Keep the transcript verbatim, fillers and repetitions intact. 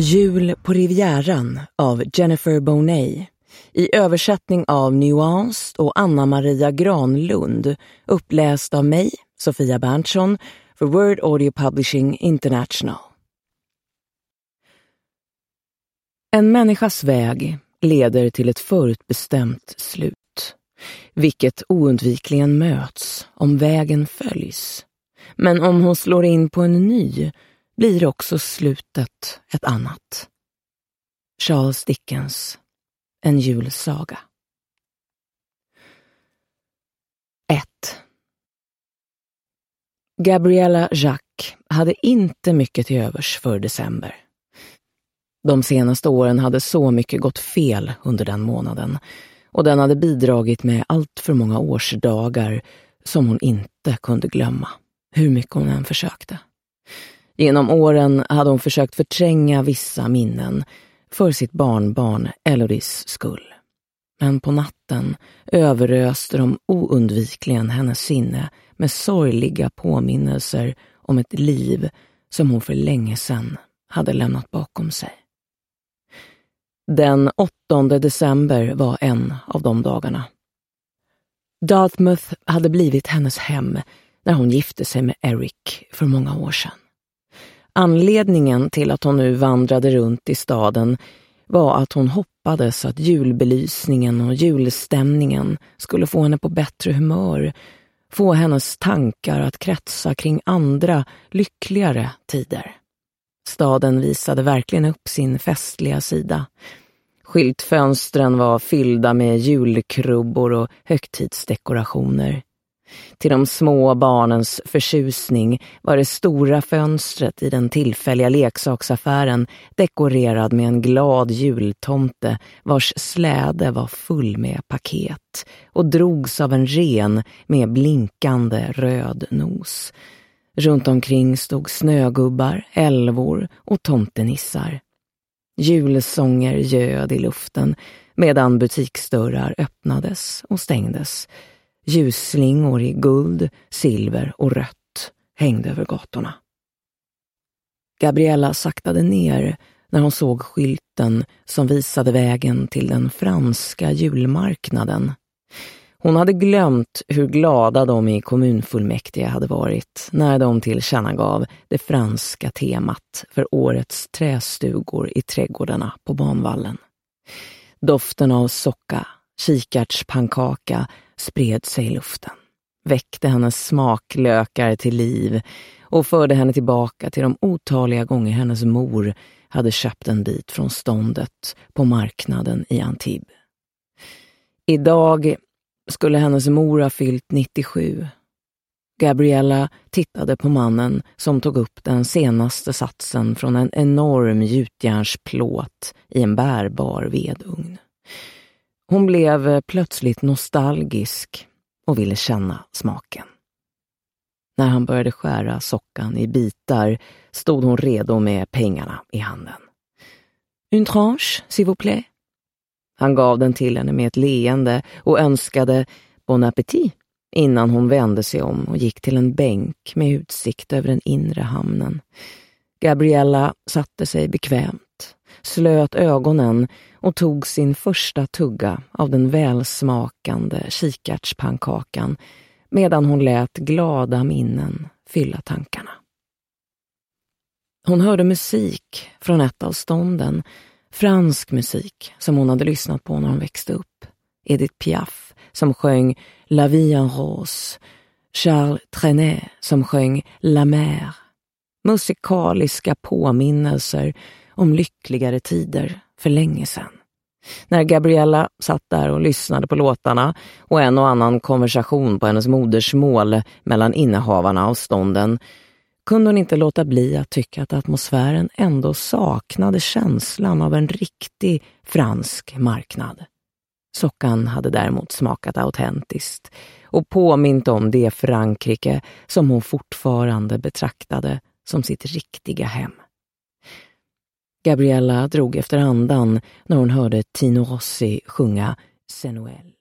Jul på Rivieran av Jennifer Bonet, i översättning av Nuance och Anna-Maria Granlund, uppläst av mig, Sofia Berntsson, för Word Audio Publishing International. En människas väg leder till ett förutbestämt slut, vilket oundvikligen möts om vägen följs. Men om hon slår in på en ny blir också slutet ett annat. Charles Dickens, En julsaga. ett. Gabriella Jacques hade inte mycket till övers för december. De senaste åren hade så mycket gått fel under den månaden, och den hade bidragit med allt för många årsdagar som hon inte kunde glömma, hur mycket hon än försökte. Genom åren hade hon försökt förtränga vissa minnen för sitt barnbarn Elodys skull. Men på natten överöste de oundvikligen hennes sinne med sorgliga påminnelser om ett liv som hon för länge sedan hade lämnat bakom sig. Den åttonde december var en av de dagarna. Dartmouth hade blivit hennes hem när hon gifte sig med Eric för många år sedan. Anledningen till att hon nu vandrade runt i staden var att hon hoppades att julbelysningen och julstämningen skulle få henne på bättre humör, få hennes tankar att kretsa kring andra, lyckligare tider. Staden visade verkligen upp sin festliga sida. Skyltfönstren var fyllda med julkrubbor och högtidsdekorationer. Till de små barnens förtjusning var det stora fönstret i den tillfälliga leksaksaffären dekorerad med en glad jultomte vars släde var full med paket och drogs av en ren med blinkande röd nos. Runt omkring stod snögubbar, älvor och tomtenissar. Julsånger göd i luften medan butiksdörrar öppnades och stängdes. Ljusslingor i guld, silver och rött hängde över gatorna. Gabriella saktade ner när hon såg skylten som visade vägen till den franska julmarknaden. Hon hade glömt hur glada de i kommunfullmäktige hade varit när de tillkännagav det franska temat för årets trästugor i trädgårdarna på banvallen. Doften av socka, kikärtspannkaka spred sig i luften, väckte hennes smaklökar till liv och förde henne tillbaka till de otaliga gånger hennes mor hade köpt en bit från ståndet på marknaden i Antibes. Idag skulle hennes mor ha fyllt nittiosju. Gabriella tittade på mannen som tog upp den senaste satsen från en enorm gjutjärnsplåt i en bärbar vedugn. Hon blev plötsligt nostalgisk och ville känna smaken. När han började skära sockan i bitar stod hon redo med pengarna i handen. «Une tranche, s'il vous plaît?» Han gav den till henne med ett leende och önskade bon appétit innan hon vände sig om och gick till en bänk med utsikt över den inre hamnen. Gabriella satte sig bekvämt, slöt ögonen och tog sin första tugga av den välsmakande kikärtspannkakan medan hon lät glada minnen fylla tankarna. Hon hörde musik från ett av stånden, fransk musik som hon hade lyssnat på när hon växte upp. Edith Piaf som sjöng La vie en rose, Charles Trenet som sjöng La mer. Musikaliska påminnelser om lyckligare tider för länge sedan. När Gabriella satt där och lyssnade på låtarna och en och annan konversation på hennes modersmål mellan innehavarna av stånden kunde hon inte låta bli att tycka att atmosfären ändå saknade känslan av en riktig fransk marknad. Sockan hade däremot smakat autentiskt och påmint om det Frankrike som hon fortfarande betraktade som sitt riktiga hem. Gabriella drog efter andan när hon hörde Tino Rossi sjunga C'est Noël.